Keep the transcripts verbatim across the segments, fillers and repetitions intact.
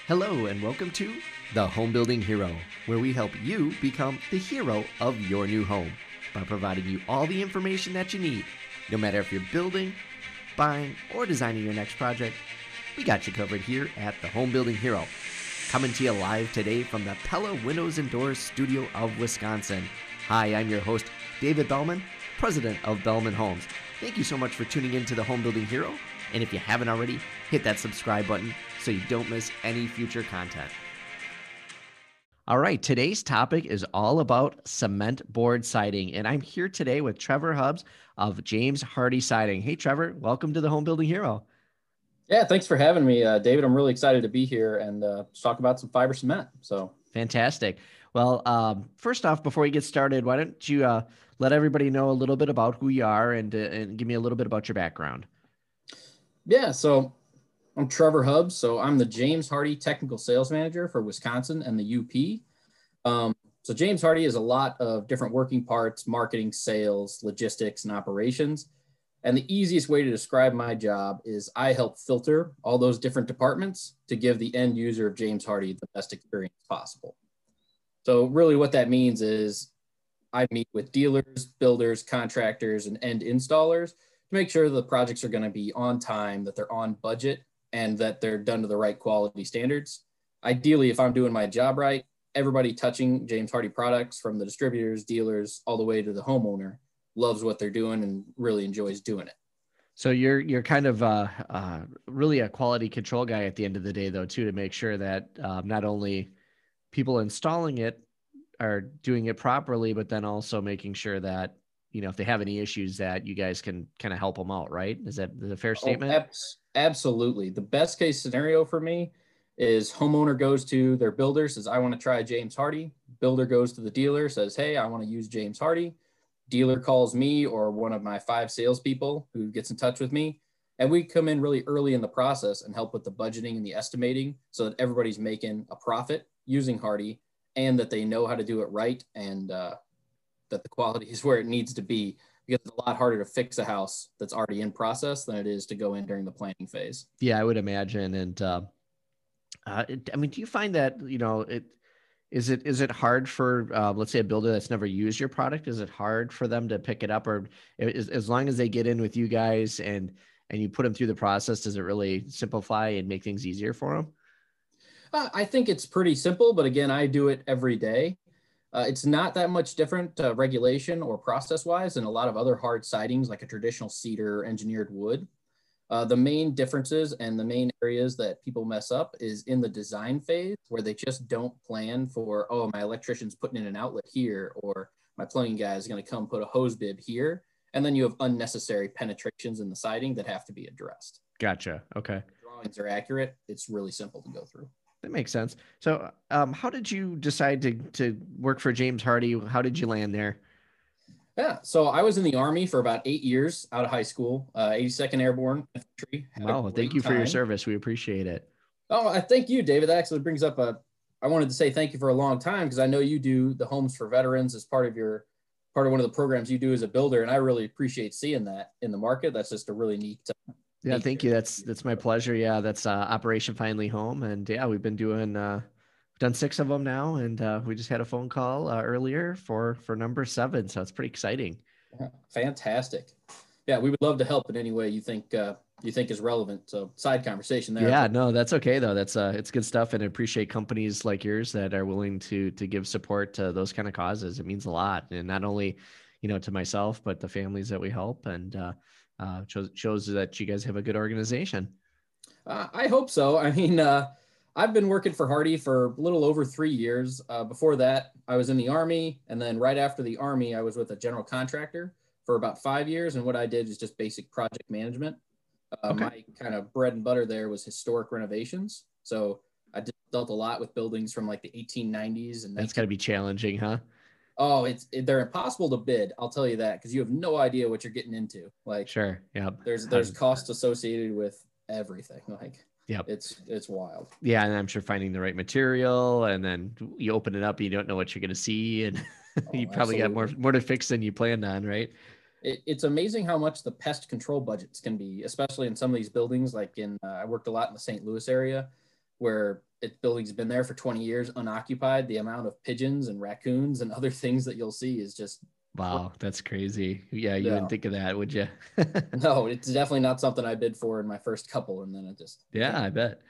Hello and welcome to The Home Building Hero, where we help you become the hero of your new home by providing you all the information that you need. No matter if you're building, buying, or designing your next project, we got you covered here at The Home Building Hero. Coming to you live today from the Pella Windows and Doors studio of Wisconsin. Hi, I'm your host, David Bellman, president of Bellman Homes. Thank you so much for tuning in to The Home Building Hero. And if you haven't already, hit that subscribe button so you don't miss any future content. All right, today's topic is all about cement board siding, and I'm here today with Trevor Hubbs of James Hardie Siding. Hey, Trevor, welcome to the Home Building Hero. Yeah, thanks for having me, uh, David. I'm really excited to be here and uh, talk about some fiber cement. So fantastic. Well, um, first off, before we get started, why don't you uh, let everybody know a little bit about who you are and, uh, and give me a little bit about your background. Yeah, so I'm Trevor Hubbs. So I'm the James Hardie Technical Sales Manager for Wisconsin and the U P. Um, so James Hardie is a lot of different working parts, marketing, sales, logistics, and operations. And the easiest way to describe my job is I help filter all those different departments to give the end user of James Hardie the best experience possible. So really what that means is I meet with dealers, builders, contractors, and end installers to make sure the projects are going to be on time, that they're on budget, and that they're done to the right quality standards. Ideally, if I'm doing my job right, everybody touching James Hardie products, from the distributors, dealers, all the way to the homeowner, loves what they're doing and really enjoys doing it. So you're you're kind of uh, uh, really a quality control guy at the end of the day, though, too, to make sure that um, not only people installing it are doing it properly, but then also making sure that, you know, if they have any issues, that you guys can kind of help them out, right? Is that a fair statement? Oh, abs- absolutely. The best case scenario for me is homeowner goes to their builder, says, I want to try James Hardie. Builder goes to the dealer, says, hey, I want to use James Hardie. Dealer calls me or one of my five salespeople who gets in touch with me. And we come in really early in the process and help with the budgeting and the estimating so that everybody's making a profit using Hardie and that they know how to do it right, and uh, that the quality is where it needs to be, because it's a lot harder to fix a house that's already in process than it is to go in during the planning phase. Yeah, I would imagine. And uh, uh, it, I mean, do you find that, you know, it, Is it is it hard for uh, let's say a builder that's never used your product? Is it hard for them to pick it up, or is, as long as they get in with you guys and and you put them through the process, does it really simplify and make things easier for them? Uh, I think it's pretty simple, but again, I do it every day. Uh, it's not that much different uh, regulation or process wise than a lot of other hard sidings like a traditional cedar engineered wood. Uh, the main differences and the main areas that people mess up is in the design phase, where they just don't plan for, oh, my electrician's putting in an outlet here, or my plumbing guy is going to come put a hose bib here. And then you have unnecessary penetrations in the siding that have to be addressed. Gotcha. Okay. If the drawings are accurate, it's really simple to go through. That makes sense. So um, how did you decide to, to work for James Hardie? How did you land there? Yeah, so I was in the Army for about eight years out of high school, uh, eighty-second Airborne Infantry. Wow, thank you for time. your service. We appreciate it. Oh, I thank you, David. That actually brings up a, I wanted to say thank you for a long time, because I know you do the Homes for Veterans as part of your, part of one of the programs you do as a builder. And I really appreciate seeing that in the market. That's just a really neat. Uh, yeah, neat thank you. That's, that's my pleasure. Yeah, that's uh, Operation Finally Home. And yeah, we've been doing, uh, done six of them now. And uh, we just had a phone call uh, earlier for, for number seven. So it's pretty exciting. Yeah, fantastic. Yeah, we would love to help in any way you think uh, you think is relevant. So side conversation there. Yeah, no, that's okay though. That's uh, it's good stuff, and I appreciate companies like yours that are willing to to give support to those kind of causes. It means a lot, and not only, you know, to myself, but the families that we help, and uh, uh, shows shows that you guys have a good organization. Uh, I hope so. I mean, uh, I've been working for Hardie for a little over three years. Uh, before that, I was in the Army. And then right after the Army, I was with a general contractor for about five years. And what I did is just basic project management. Uh, Okay. My kind of bread and butter there was historic renovations. So I did, dealt a lot with buildings from like the eighteen nineties. And That's got to be challenging, huh? Oh, it's it, they're impossible to bid. I'll tell you that, because you have no idea what you're getting into. Like, Sure. Yeah. there's there's costs associated with everything. Like, Yep. it's it's wild. Yeah, and I'm sure finding the right material, and then you open it up, you don't know what you're going to see, and Oh, you probably got more absolutely. more to fix than you planned on, right? It, it's amazing how much the pest control budgets can be, especially in some of these buildings. Like in, uh, I worked a lot in the Saint Louis area, where it building's been there for twenty years unoccupied. The amount of pigeons and raccoons and other things that you'll see is just Wow, that's crazy. Yeah, you yeah. wouldn't think of that, would you? No, it's definitely not something I bid for in my first couple, and then it just Yeah, I bet.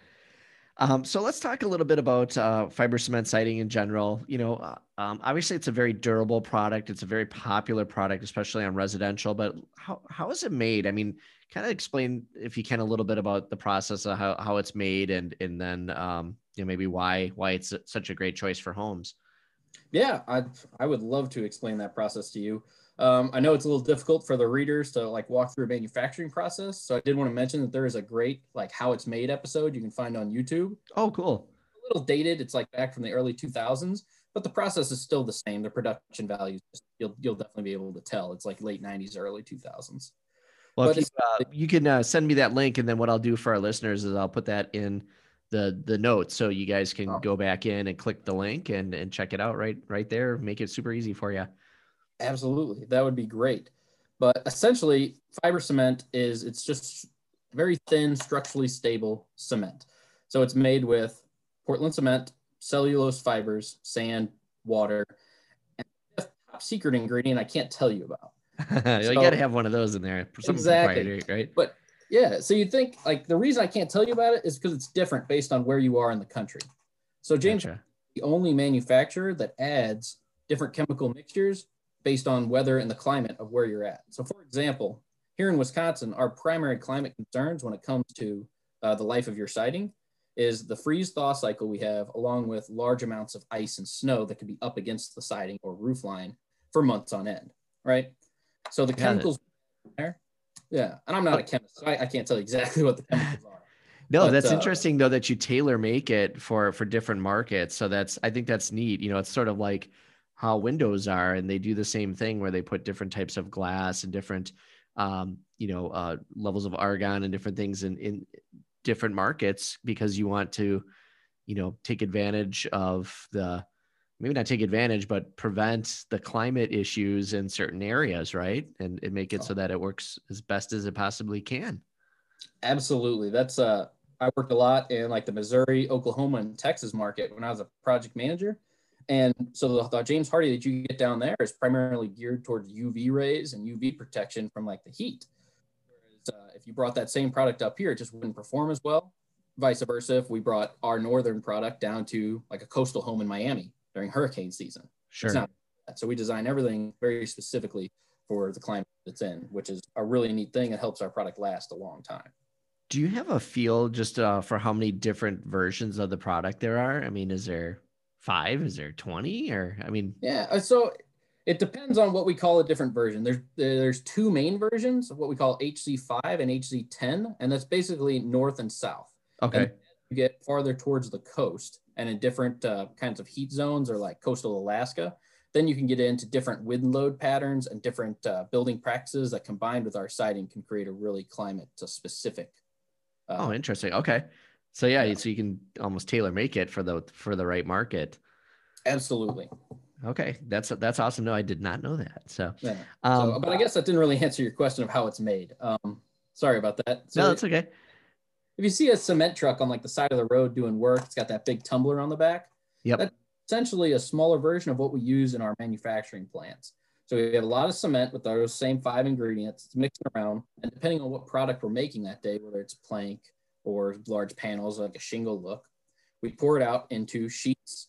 Um, so let's talk a little bit about uh, fiber cement siding in general. You know, uh, um, obviously it's a very durable product. It's a very popular product, especially on residential. But how how is it made? I mean, kind of explain, if you can, a little bit about the process of how, how it's made, and and then um, you know, maybe why why it's such a great choice for homes. Yeah, I I would love to explain that process to you. Um, I know it's a little difficult for the readers to like walk through a manufacturing process, so I did want to mention that there is a great like how it's made episode you can find on YouTube. Oh, cool. A little dated, it's like back from the early two thousands, but the process is still the same. The production values, you'll you'll definitely be able to tell. It's like late nineties, early two thousands. Well, But if you, it's, uh, you can uh, send me that link, and then what I'll do for our listeners is I'll put that in the the notes, so you guys can oh, go back in and click the link and and check it out right right there. Make it super easy for you. absolutely, that would be great. But essentially, fiber cement is it's just very thin, structurally stable cement. So it's made with Portland cement, cellulose fibers, sand, water, and a top secret ingredient I can't tell you about. You So got to have one of those in there, something exactly, proprietary, right? but yeah, so you think like the reason I can't tell you about it is because it's different based on where you are in the country. So James Gotcha. is the only manufacturer that adds different chemical mixtures based on weather and the climate of where you're at. So for example, here in Wisconsin, our primary climate concerns when it comes to uh, the life of your siding is the freeze thaw cycle we have, along with large amounts of ice and snow that could be up against the siding or roof line for months on end, right? So the Got chemicals there, yeah, and I'm not a chemist, so I, I can't tell you exactly what the chemicals are. No, But, that's uh, interesting though, that you tailor make it for for different markets. So that's, I think that's neat. You know, it's sort of like how windows are, and they do the same thing where they put different types of glass and different um, you know, uh, levels of argon and different things in in different markets, because you want to, you know, take advantage of the, maybe not take advantage, but prevent the climate issues in certain areas, right? And, and make it so that it works as best as it possibly can. Absolutely. That's uh I worked a lot in like the Missouri, Oklahoma, and Texas market when I was a project manager. And so the, the James Hardie that you get down there is primarily geared towards U V rays and U V protection from like the heat. Whereas uh, if you brought that same product up here, it just wouldn't perform as well. Vice versa, if we brought our northern product down to like a coastal home in Miami during hurricane season. Sure. It's not that. So we design everything very specifically for the climate it's in, which is a really neat thing. It helps our product last a long time. Do you have a feel just uh, for how many different versions of the product there are? I mean, is there five? Is there twenty? Or, I mean, Yeah, uh, so it depends on what we call a different version. There's there's two main versions of what we call H Z five and H Z ten, and that's basically north and south. okay. And you get farther towards the coast and in different uh, kinds of heat zones, or like coastal Alaska, then you can get into different wind load patterns and different uh, building practices that combined with our siding can create a really climate specific. Uh, oh, interesting. Okay. So yeah, yeah. so you can almost tailor make it for the, for the right market. Absolutely. Okay. That's, that's awesome. No, I did not know that. So, Yeah. um, So, but I guess that didn't really answer your question of how it's made. Um, sorry about that. So no, that's okay. if you see a cement truck on like the side of the road doing work, it's got that big tumbler on the back. Yep. That's essentially a smaller version of what we use in our manufacturing plants. So we have a lot of cement with those same five ingredients. It's mixing around, and depending on what product we're making that day, whether it's plank or large panels like a shingle look, we pour it out into sheets,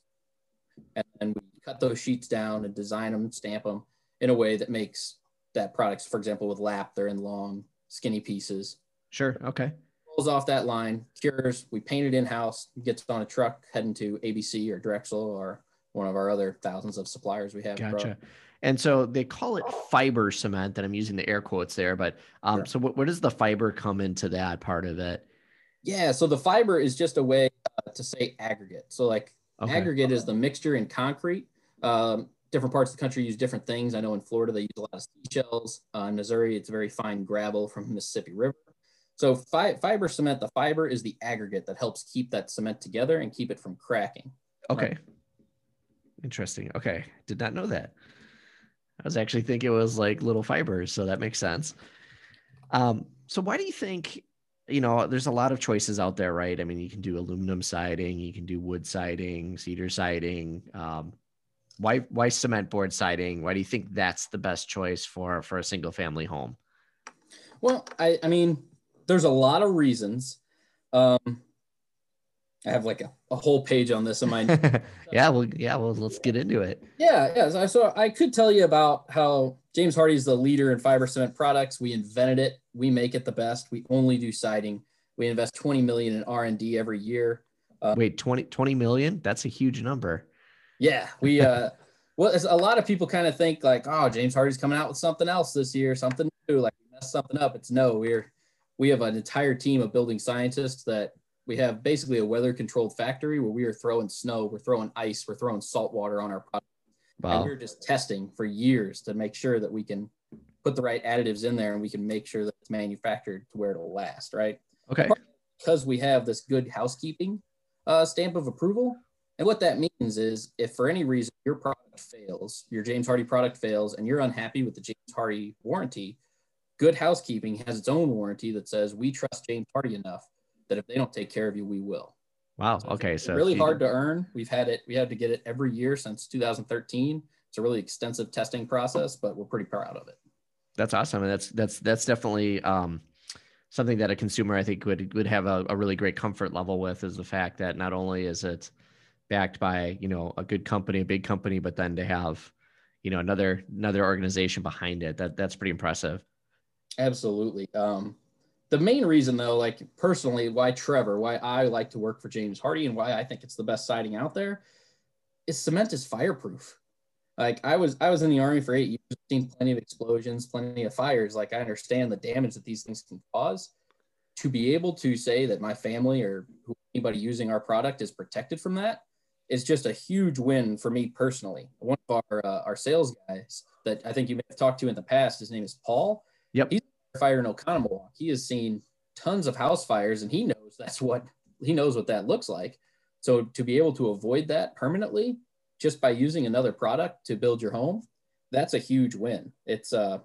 and then we cut those sheets down and design them, stamp them in a way that makes that product, for example, with lap, they're in long, skinny pieces. Sure. Okay. Rolls off that line, cures, we paint it in-house, gets on a truck heading to A B C or Drexel or one of our other thousands of suppliers we have. Gotcha. And so they call it fiber cement, and I'm using the air quotes there, but um, Sure. so what, where does the fiber come into that part of it? Yeah, so the fiber is just a way uh, to say aggregate. So like Okay. aggregate is the mixture in concrete. Um, different parts of the country use different things. I know in Florida, they use a lot of seashells. Uh, in Missouri, it's very fine gravel from the Mississippi River. So fi- fiber cement, the fiber is the aggregate that helps keep that cement together and keep it from cracking. Okay. Right? Interesting. Okay. Did not know that. I was actually thinking it was like little fibers, so that makes sense. Um, so why do you think you know, there's a lot of choices out there, right? I mean, you can do aluminum siding, you can do wood siding, cedar siding. Um, why, why cement board siding? Why do you think that's the best choice for, for a single family home? Well, I, I mean, there's a lot of reasons. Um, I have like a, a whole page on this in my. yeah. Well, yeah. Well, let's get into it. Yeah, yeah. So, so I could tell you about how James Hardie is the leader in fiber cement products. We invented it. We make it the best. We only do siding. We invest twenty million in R and D every year. Uh, Wait, twenty, twenty million? That's a huge number. Yeah, we. Uh, well, a lot of people kind of think like, oh, James Hardie's coming out with something else this year, something new, like we messed something up. It's no, we're we have an entire team of building scientists that we have basically a weather controlled factory where we are throwing snow, we're throwing ice, we're throwing salt water on our product. Wow. And we were just testing for years to make sure that we can put the right additives in there and we can make sure that it's manufactured to where it'll last, right? Okay. Because we have this good housekeeping uh, stamp of approval. And what that means is if for any reason your product fails, your James Hardie product fails, and you're unhappy with the James Hardie warranty, Good Housekeeping has its own warranty that says we trust James Hardie enough that if they don't take care of you, we will. Wow. So okay. it's So really you, hard to earn. We've had it, we had to get it every year since two thousand thirteen. It's a really extensive testing process, but we're pretty proud of it. That's awesome. And that's, that's, that's definitely um, something that a consumer, I think would, would have a, a really great comfort level with, is the fact that not only is it backed by, you know, a good company, a big company, but then to have, you know, another, another organization behind it. That that's pretty impressive. Absolutely. Um, the main reason though, like personally, why Trevor, why I like to work for James Hardie and why I think it's the best siding out there is cement is fireproof. Like I was, I was in the Army for eight years, seen plenty of explosions, plenty of fires. Like I understand the damage that these things can cause. To be able to say that my family or anybody using our product is protected from that is just a huge win for me personally. One of our, uh, our sales guys that I think you may have talked to in the past, his name is Paul. Yep. He's a firefighter in Oconomowoc. He has seen tons of house fires and he knows that's what, he knows what that looks like. So to be able to avoid that permanently just by using another product to build your home, that's a huge win. It's, uh,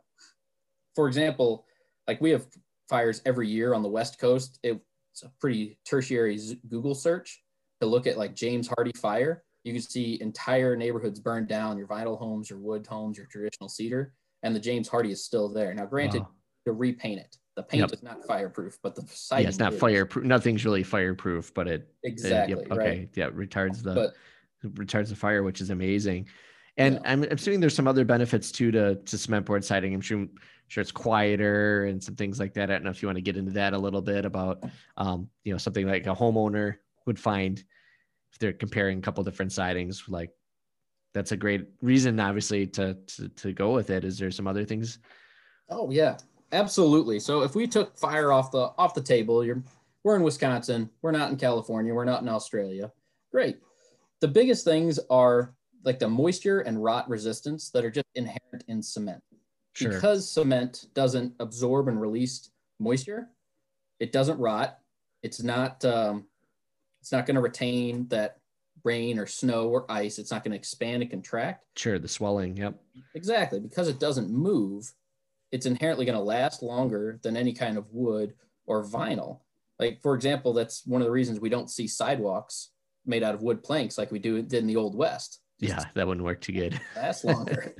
for example, like we have fires every year on the West Coast. It, it's a pretty tertiary Google search to look at like James Hardie fire. You can see entire neighborhoods burned down, your vinyl homes, your wood homes, your traditional cedar, and the James Hardie is still there. Now, granted, Wow. to repaint it, the paint Yep. is not fireproof, but the siding yeah, it's not is. fireproof. Nothing's really fireproof, but it Exactly. It, yep, okay. Right. Yeah. Retards the, But retards the fire, which is amazing. And yeah. I'm assuming there's some other benefits too to, to cement board siding. I'm sure, sure it's quieter and some things like that. I don't know if you want to get into that a little bit about, um, you know, something like a homeowner would find if they're comparing a couple different sidings. Like that's a great reason, obviously, to, to, to go with it. Is there some other things? Oh yeah, absolutely. So if we took fire off the, off the table, you're, we're in Wisconsin, we're not in California, we're not in Australia. Great. The biggest things are like the moisture and rot resistance that are just inherent in cement. Sure. Because cement doesn't absorb and release moisture, it doesn't rot. It's not, um, it's not going to retain that rain or snow or ice. It's not going to expand and contract. Sure. The swelling. Yep. Exactly. Because it doesn't move, it's inherently going to last longer than any kind of wood or vinyl. Like, for example, that's one of the reasons we don't see sidewalks made out of wood planks like we do did in the Old West. Yeah, that wouldn't work too good. Last longer.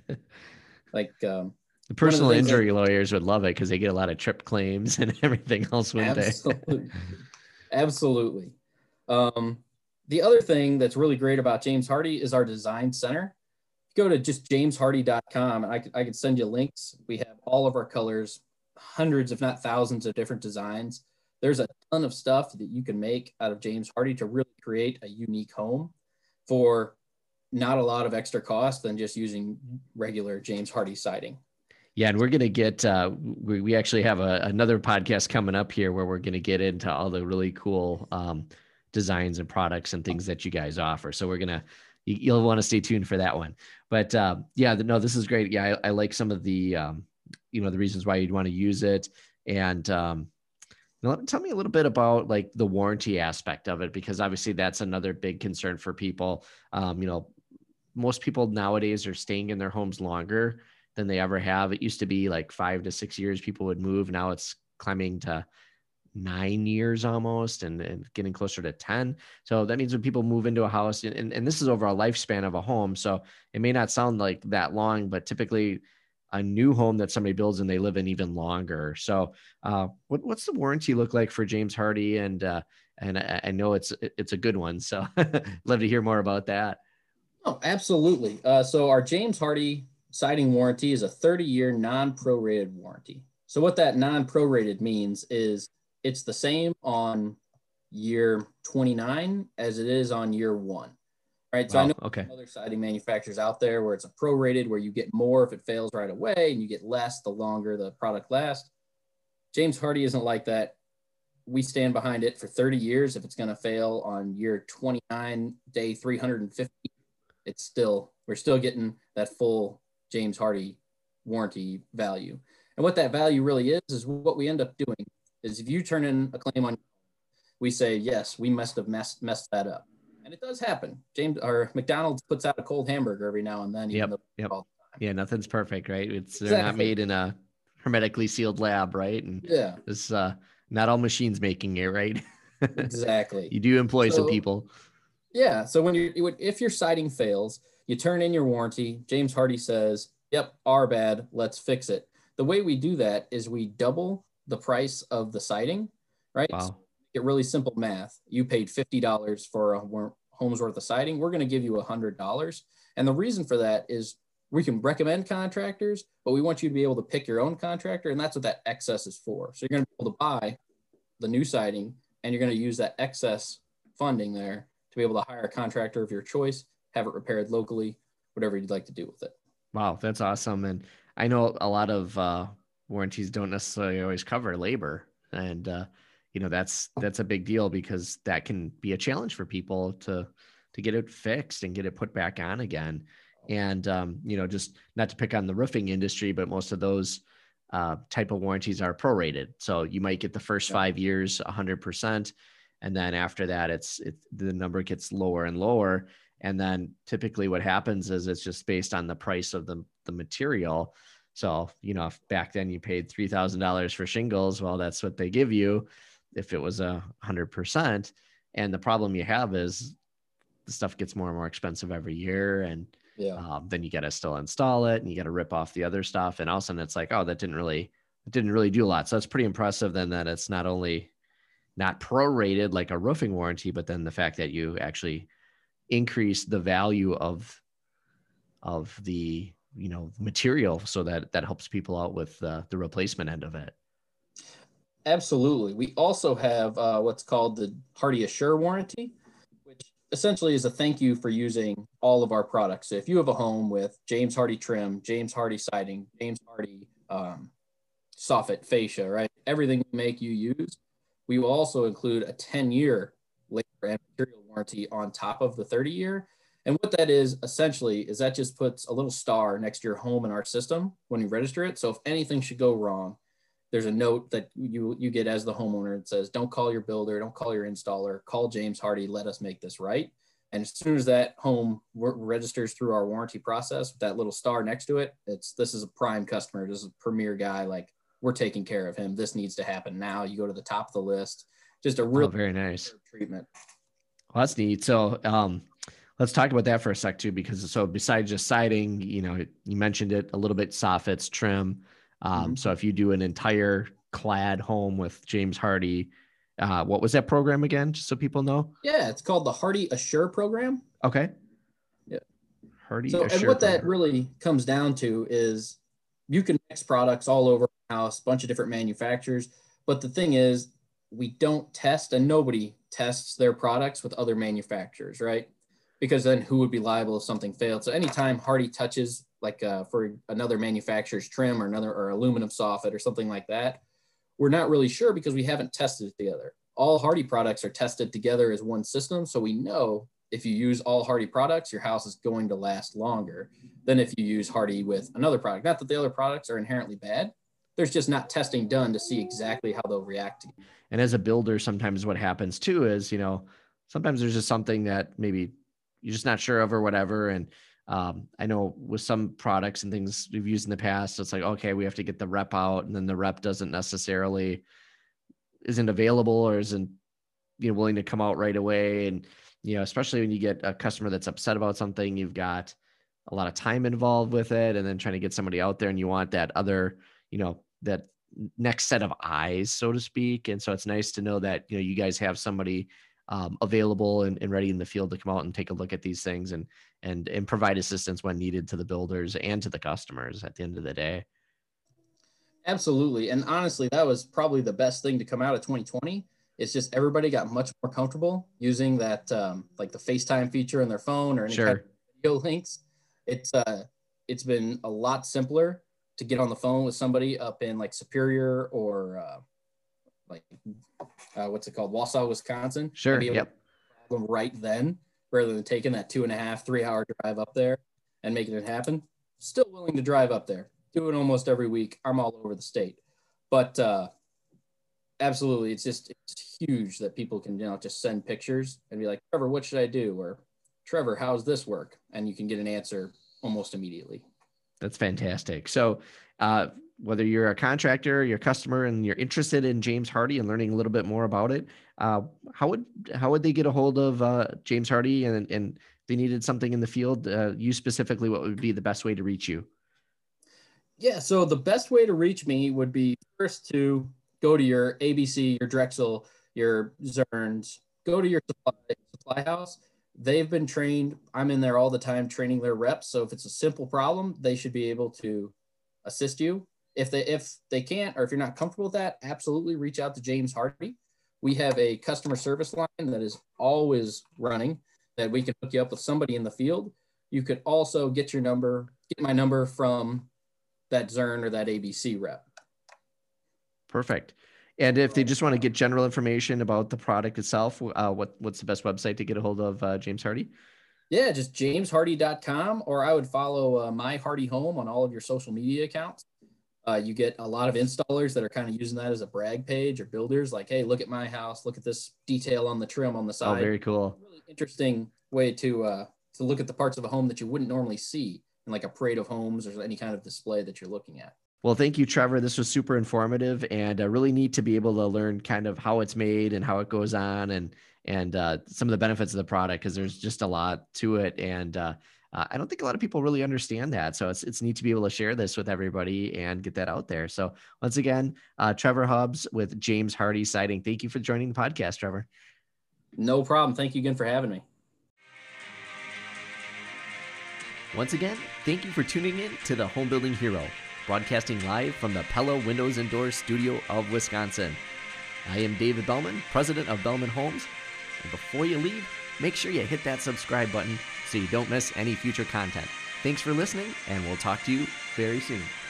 Like um, the personal the injury that, lawyers would love it because they get a lot of trip claims and everything else, wouldn't absolutely. they? Absolutely. Um, the other thing that's really great about James Hardie is our design center. Go to just james hardie dot com and I could, I could send you links. We have all of our colors, hundreds, if not thousands of different designs. There's a ton of stuff that you can make out of James Hardie to really create a unique home for not a lot of extra cost than just using regular James Hardie siding. Yeah. And we're going to get, uh, we, we actually have a, another podcast coming up here where we're going to get into all the really cool um, designs and products and things that you guys offer. So we're going to, you, you'll want to stay tuned for that one. But uh, yeah, no, this is great. Yeah. I, I like some of the, um, you know, the reasons why you'd want to use it. And um, now, tell me a little bit about like the warranty aspect of it, because obviously that's another big concern for people. Um, you know, most people nowadays are staying in their homes longer than they ever have. It used to be like five to six years people would move. Now it's climbing to nine years almost, and, and getting closer to ten. So that means when people move into a house, and, and this is over a lifespan of a home. So it may not sound like that long, but typically a new home that somebody builds and they live in even longer. So uh, what, what's the warranty look like for James Hardie? And, uh, and I, I know it's, it's a good one. So love to hear more about that. Oh, absolutely. Uh, so our James Hardie siding warranty is a thirty year non-prorated warranty. So what that non-prorated means is it's the same on year twenty-nine as it is on year one, right? So Wow. I know Okay. other siding manufacturers out there where it's a prorated, where you get more if it fails right away and you get less the longer the product lasts. James Hardie isn't like that. We stand behind it for thirty years. If it's going to fail on year twenty-nine, day three hundred fifty, it's still, we're still getting that full James Hardie warranty value. And what that value really is, is what we end up doing is if you turn in a claim on, we say, yes, we must have messed, messed that up. And it does happen. James or McDonald's puts out a cold hamburger every now and then. Yep. Yep. Yeah. Nothing's perfect, right? It's, they're exactly. not made in a hermetically sealed lab, right? And yeah, it's uh, not all machines making it, right? exactly. You do employ so, some people. Yeah. So when you, if your siding fails, you turn in your warranty. James Hardie says, yep, our bad, let's fix it. The way we do that is we double the price of the siding, right? Wow. So get really simple math. You paid fifty dollars for a home's worth of siding. We're going to give you one hundred dollars. And the reason for that is we can recommend contractors, but we want you to be able to pick your own contractor. And that's what that excess is for. So you're going to be able to buy the new siding, and you're going to use that excess funding there to be able to hire a contractor of your choice, have it repaired locally, whatever you'd like to do with it. Wow, that's awesome. And I know a lot of uh, warranties don't necessarily always cover labor. And, uh, you know, that's, that's a big deal because that can be a challenge for people to, to get it fixed and get it put back on again. And, um, you know, just not to pick on the roofing industry, but most of those uh, type of warranties are prorated. So you might get the first five years, a hundred percent. And then after that, it's, it, the number gets lower and lower. And then typically what happens is it's just based on the price of the, the material. So, you know, if back then you paid three thousand dollars for shingles, well, that's what they give you if it was a hundred percent. And the problem you have is the stuff gets more and more expensive every year. And yeah. um, then you got to still install it and you got to rip off the other stuff. And all of a sudden it's like, oh, that didn't really, it didn't really do a lot. So it's pretty impressive then that it's not only not prorated like a roofing warranty, but then the fact that you actually increase the value of, of the, you know, material so that that helps people out with uh, the replacement end of it. Absolutely. We also have uh, what's called the Hardie Assure warranty, which essentially is a thank you for using all of our products. So if you have a home with James Hardie trim, James Hardie siding, James Hardie um, soffit fascia, right? Everything we make you use, we will also include a ten year labor and material warranty on top of the thirty year. And what that is essentially is that just puts a little star next to your home in our system when you register it. So if anything should go wrong, there's a note that you, you get as the homeowner. It says, don't call your builder, don't call your installer, call James Hardie, let us make this right. And as soon as that home registers through our warranty process with that little star next to it, it's, this is a prime customer. This is a premier guy. Like, we're taking care of him. This needs to happen now. You go to the top of the list. Just a real oh, very nice treatment. Well, that's neat. So um, let's talk about that for a sec too, because so besides just siding, you know, you mentioned it a little bit, soffits, trim. Um, mm-hmm. So if you do an entire clad home with James Hardie, uh, what was that program again? Just so people know. Yeah, it's called the Hardie Assure program. Okay. Yeah. Hardie so, Assure and what program. that really comes down to is you can mix products all over the house, a bunch of different manufacturers. But the thing is, we don't test, and nobody tests their products with other manufacturers, right? Because then who would be liable if something failed? So anytime Hardie touches, like uh, for another manufacturer's trim or another or aluminum soffit or something like that, we're not really sure because we haven't tested it together. All Hardie products are tested together as one system. So we know if you use all Hardie products, your house is going to last longer than if you use Hardie with another product. Not that the other products are inherently bad. There's just not testing done to see exactly how they'll react to you. And as a builder, sometimes what happens too is, you know, sometimes there's just something that maybe you're just not sure of or whatever. And um, I know with some products and things we've used in the past, it's like, okay, we have to get the rep out, and then the rep doesn't necessarily isn't available or isn't, you know, willing to come out right away. And, you know, especially when you get a customer that's upset about something, you've got a lot of time involved with it, and then trying to get somebody out there, and you want that other, you know, that next set of eyes, so to speak. And so it's nice to know that, you know, you guys have somebody um, available and, and ready in the field to come out and take a look at these things and, and, and provide assistance when needed to the builders and to the customers at the end of the day. Absolutely. And honestly, that was probably the best thing to come out of twenty twenty. It's just everybody got much more comfortable using that, um, like the FaceTime feature on their phone or any Sure. kind of video links. It's uh, it's been a lot simpler to get on the phone with somebody up in like Superior or uh, like uh, what's it called, Wausau, Wisconsin. Sure. Yep. Them right then, rather than taking that two and a half, three hour drive up there and making it happen. Still willing to drive up there. Do it almost every week. I'm all over the state, but uh, absolutely, it's just it's huge that people can, you know, just send pictures and be like, Trevor, what should I do? Or Trevor, how's this work? And you can get an answer almost immediately. That's fantastic. So uh, whether you're a contractor, your customer, and you're interested in James Hardie and learning a little bit more about it, uh, how would how would they get a hold of uh, James Hardie? And, and if they needed something in the field, uh, you specifically, what would be the best way to reach you? Yeah, so the best way to reach me would be first to go to your A B C, your Drexel, your Zerns, go to your supply, supply house. They've been trained. I'm in there all the time training their reps. So if it's a simple problem, they should be able to assist you. If they if they can't, or if you're not comfortable with that, absolutely reach out to James Hardie. We have a customer service line that is always running that we can hook you up with somebody in the field. You could also get your number, get my number from that Zern or that A B C rep. Perfect. And if they just want to get general information about the product itself, uh, what what's the best website to get a hold of uh, James Hardie? Yeah, just james hardie dot com, or I would follow uh, My Hardie Home on all of your social media accounts. Uh, you get a lot of installers that are kind of using that as a brag page, or builders like, hey, look at my house, look at this detail on the trim on the side. Oh, very cool. Really interesting way to uh, to look at the parts of a home that you wouldn't normally see in like a parade of homes or any kind of display that you're looking at. Well, thank you, Trevor. This was super informative, and uh, really neat to be able to learn kind of how it's made and how it goes on, and and uh, some of the benefits of the product, because there's just a lot to it. And uh, uh, I don't think a lot of people really understand that. So it's it's neat to be able to share this with everybody and get that out there. So once again, uh, Trevor Hubbs with James Hardie Siding. Thank you for joining the podcast, Trevor. No problem. Thank you again for having me. Once again, thank you for tuning in to the Home Building Hero, broadcasting live from the Pella Windows and Doors studio of Wisconsin. I am David Bellman, president of Bellman Homes. And before you leave, make sure you hit that subscribe button so you don't miss any future content. Thanks for listening, and we'll talk to you very soon.